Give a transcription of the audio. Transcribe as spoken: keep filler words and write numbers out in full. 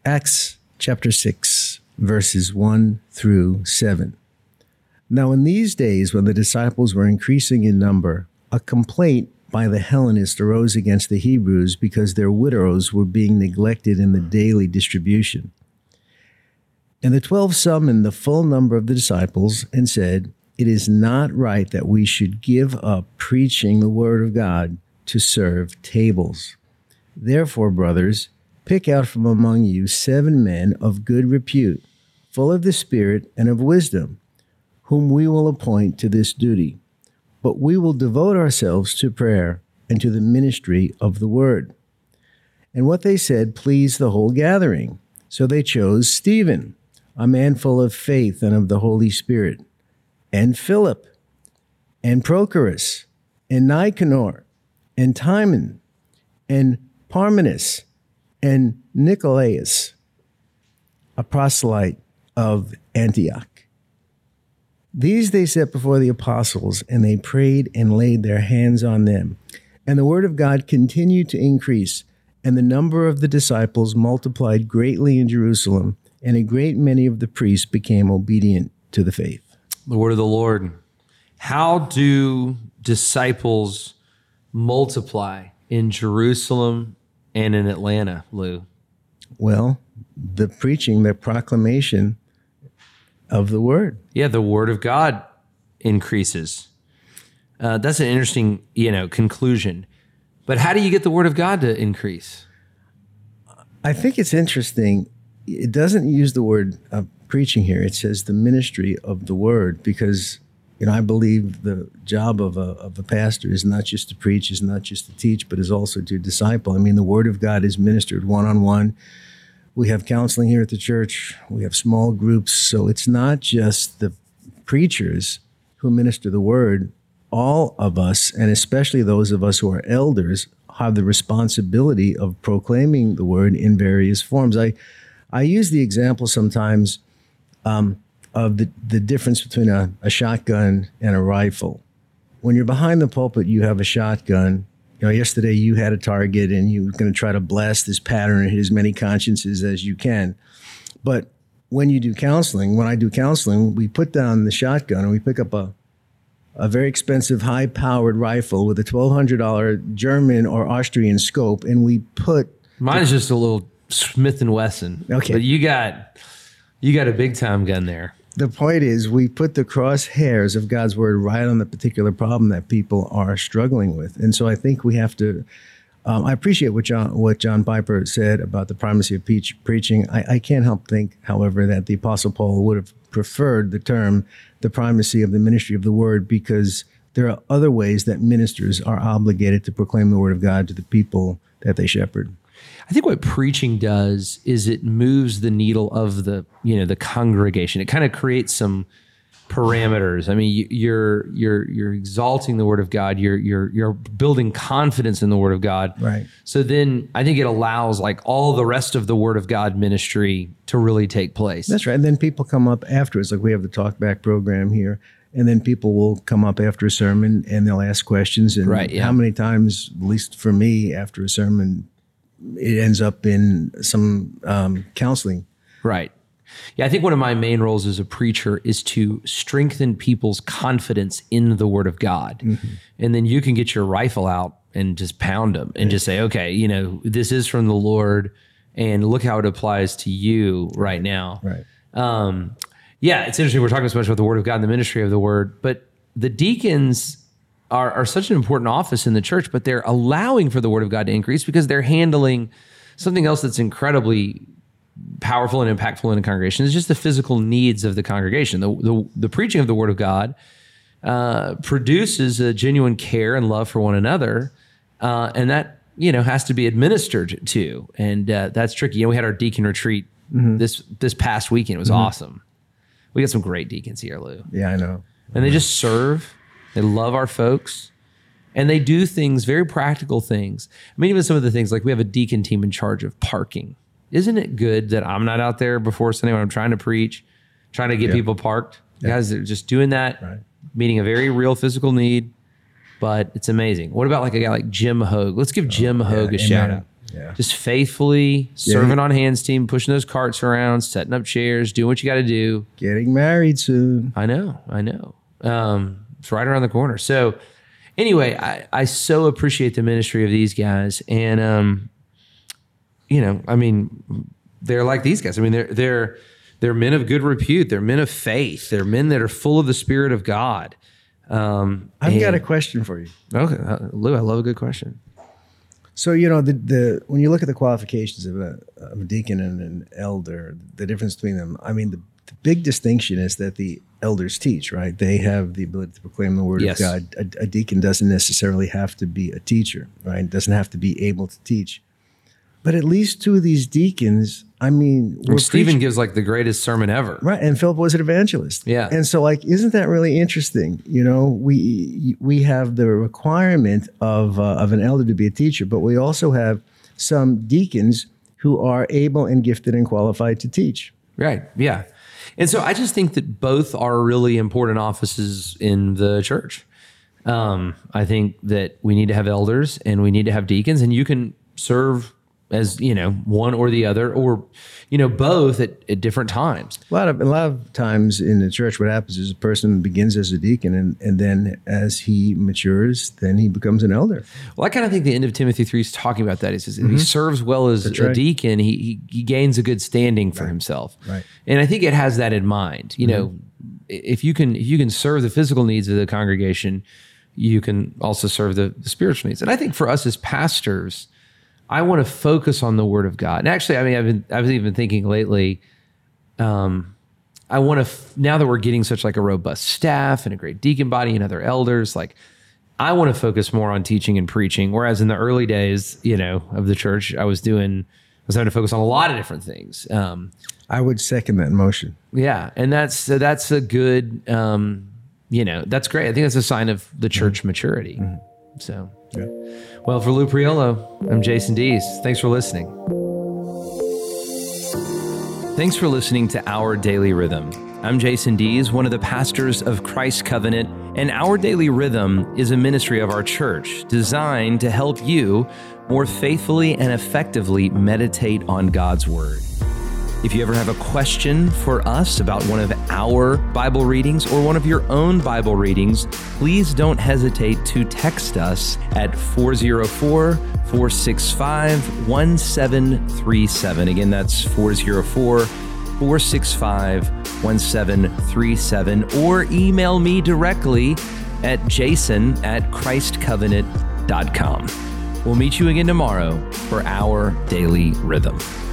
Acts chapter six, verses one through seven. Now in these days, when the disciples were increasing in number, a complaint by the Hellenists arose against the Hebrews because their widows were being neglected in the daily distribution. And the twelve summoned the full number of the disciples and said, "It is not right that we should give up preaching the word of God to serve tables. Therefore, brothers, pick out from among you seven men of good repute, full of the Spirit and of wisdom, whom we will appoint to this duty. But we will devote ourselves to prayer and to the ministry of the word." And what they said pleased the whole gathering. So they chose Stephen, a man full of faith and of the Holy Spirit, and Philip, and Prochorus, and Nicanor, and Timon, and Parmenas, and Nicolaus, a proselyte of Antioch. These they set before the apostles, and they prayed and laid their hands on them. And the word of God continued to increase, and the number of the disciples multiplied greatly in Jerusalem, and a great many of the priests became obedient to the faith. The word of the Lord. How do disciples multiply in Jerusalem and in Atlanta, Lou? Well, the preaching, the proclamation of the word. Yeah, the word of God increases. Uh, that's an interesting, you know, conclusion. But how do you get the word of God to increase? I think it's interesting. It doesn't use the word uh, preaching here. It says the ministry of the word, because, you know, I believe the job of a, of a pastor is not just to preach, is not just to teach, but is also to disciple. I mean, the word of God is ministered one-on-one. We have counseling here at the church. We have small groups. So it's not just the preachers who minister the word. All of us, and especially those of us who are elders, have the responsibility of proclaiming the word in various forms. I, I use the example sometimes um, of the, the difference between a, a shotgun and a rifle. When you're behind the pulpit, you have a shotgun. You know, yesterday you had a target and you were going to try to blast this pattern and hit as many consciences as you can. But when you do counseling, when I do counseling, we put down the shotgun and we pick up a, a very expensive, high-powered rifle with a twelve hundred dollars German or Austrian scope, and we put... Mine is just a little Smith and Wesson. Okay. But you got, you got a big-time gun there. The point is, we put the crosshairs of God's word right on the particular problem that people are struggling with. And so I think we have to, um, I appreciate what John, what John Piper said about the primacy of preach, preaching. I, I can't help think, however, that the Apostle Paul would have preferred the term, the primacy of the ministry of the word, because there are other ways that ministers are obligated to proclaim the word of God to the people that they shepherd. I think what preaching does is it moves the needle of the, you know, the congregation. It kind of creates some parameters. I mean, you, you're you're you're exalting the word of God. You're you're you're building confidence in the word of God. Right. So then I think it allows like all the rest of the word of God ministry to really take place. That's right. And then people come up afterwards, like we have the Talk Back program here, and then people will come up after a sermon and they'll ask questions. And right, yeah. How many times, at least for me, after a sermon, it ends up in some um, counseling. Right. Yeah, I think one of my main roles as a preacher is to strengthen people's confidence in the word of God. Mm-hmm. And then you can get your rifle out and just pound them and just say, okay, you know, this is from the Lord and look how it applies to you right now. Right. Um, yeah, it's interesting. We're talking so much about the word of God and the ministry of the word, but the deacons are, are such an important office in the church, but they're allowing for the word of God to increase because they're handling something else that's incredibly powerful and impactful in a congregation. It's just the physical needs of the congregation. The, the, the preaching of the word of God uh, produces a genuine care and love for one another, uh, and that, you know, has to be administered to, and uh, that's tricky. You know, we had our deacon retreat mm-hmm. this this past weekend. It was mm-hmm. awesome. We got some great deacons here, Lou. Yeah, I know. And they just serve. They love our folks. And they do things, very practical things. I mean, even some of the things, like we have a deacon team in charge of parking. Isn't it good that I'm not out there before Sunday when I'm trying to preach, trying to get yeah. people parked? Yeah. Guys are just doing that, right. meeting a very real physical need, but it's amazing. What about like a guy like Jim Hogue? Let's give Jim oh, Hogue yeah, a shout amen. out. Yeah. Just faithfully serving Yeah. on hands team, pushing those carts around, setting up chairs, doing what you got to do. Getting married soon. I know, I know. Um, it's right around the corner. So anyway, I, I so appreciate the ministry of these guys. And, um, you know, I mean, they're like these guys. I mean, they're, they're, they're men of good repute. They're men of faith. They're men that are full of the Spirit of God. Um, I've and- got a question for you. Okay, uh, Lou, I love a good question. So, you know, the, the when you look at the qualifications of a, of a deacon and an elder, the difference between them, I mean, the, the big distinction is that the elders teach, right? They have the ability to proclaim the word Yes. of God. A, a deacon doesn't necessarily have to be a teacher, right? Doesn't have to be able to teach. But at least two of these deacons, I mean, were Stephen preaching- gives like the greatest sermon ever. Right, and Philip was an evangelist. Yeah. And so, like, isn't that really interesting? You know, we we have the requirement of uh, of an elder to be a teacher, but we also have some deacons who are able and gifted and qualified to teach. Right. Yeah. And so I just think that both are really important offices in the church. Um, I think that we need to have elders and we need to have deacons, and you can serve as, you know, one or the other, or, you know, both at, at different times. A lot of a lot of times in the church, what happens is a person begins as a deacon, and, and then as he matures, then he becomes an elder. Well, I kind of think the end of Timothy three is talking about that. He says if he serves well as That's a right. deacon, he, he he gains a good standing for himself. Right. And I think it has that in mind. You know, if you can if you can serve the physical needs of the congregation, you can also serve the, the spiritual needs. And I think for us as pastors, I want to focus on the Word of God. And actually, I mean, I've been I've even thinking lately. Um, I want to f- now that we're getting such like a robust staff and a great deacon body and other elders, like I want to focus more on teaching and preaching. Whereas in the early days, you know, of the church, I was doing I was having to focus on a lot of different things. Um, I would second that motion. yeah, and that's so that's a good, um, you know, that's great. I think that's a sign of the church maturity. So. Yeah. Well, for Lou Priolo, I'm Jason Dees. Thanks for listening. Thanks for listening to Our Daily Rhythm. I'm Jason Dees, one of the pastors of Christ Covenant, and Our Daily Rhythm is a ministry of our church designed to help you more faithfully and effectively meditate on God's Word. If you ever have a question for us about one of our Bible readings or one of your own Bible readings, please don't hesitate to text us at four oh four, four six five, one seven three seven. Again, that's four oh four, four six five, one seven three seven. Or email me directly at jason at christ covenant dot com. We'll meet you again tomorrow for Our Daily Rhythm.